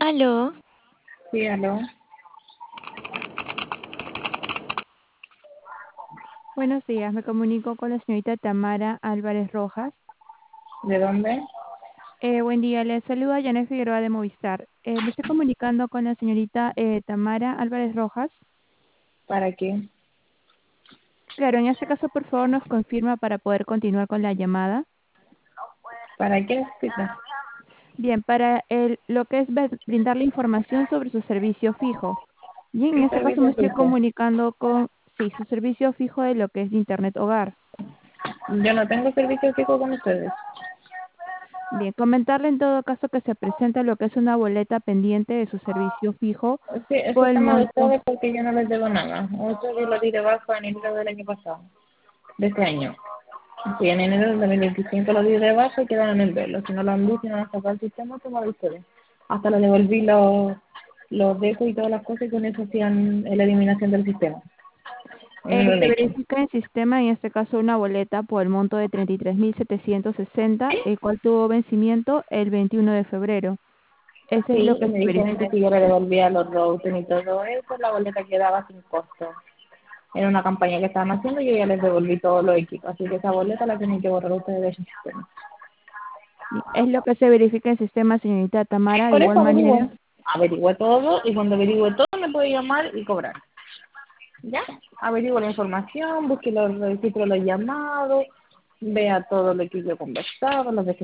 Aló, Sí, aló. Buenos días, me comunico con la señorita Tamara Álvarez Rojas. ¿De dónde? Buen día, le saluda Janet Figueroa de Movistar. Me estoy comunicando con la señorita Tamara Álvarez Rojas. ¿Para qué? Claro, en este caso, por favor, nos confirma para poder continuar con la llamada. ¿Para qué necesitas? Bien, para lo que es brindarle información sobre su servicio fijo. Bien, en ¿Qué este caso me servicio estoy fijo? comunicando con, sí, su servicio fijo de lo que es de Internet Hogar. Yo no tengo servicio fijo con ustedes. Bien, comentarle en todo caso que se presenta lo que es una boleta pendiente de su servicio fijo Sí, eso por el estamos de monto. ustedes porque yo no les debo nada. Otro yo lo di de baja en enero del año pasado, de este año. Sí, en enero del 2025 lo di de baja y quedaron en verlo. Si no lo han visto y no han sacado el sistema, toma de ustedes. Hasta le devolví los dejos y todas las cosas y con eso hacían la eliminación del sistema. Y no lo han Se hecho. verifica en sistema, en este caso, una boleta por el monto de 33.760, el cual tuvo vencimiento el 21 de febrero. Ese es lo Sí, y que me se dijeron verifica que en si yo le sistema. devolvía los routers y todo eso, la boleta quedaba sin costo. Era una campaña que estaban haciendo y yo ya les devolví todos los equipos. Así que esa boleta la tienen que borrar ustedes de su sistema. Es lo que se verifica en sistema, señorita Tamara. De Por igual eso manera, averigüe todo y cuando averigüe todo me puede llamar y cobrar. ¿Ya? Averigüe la información, busque los registros de los llamados, vea todo lo que yo conversaba, los veces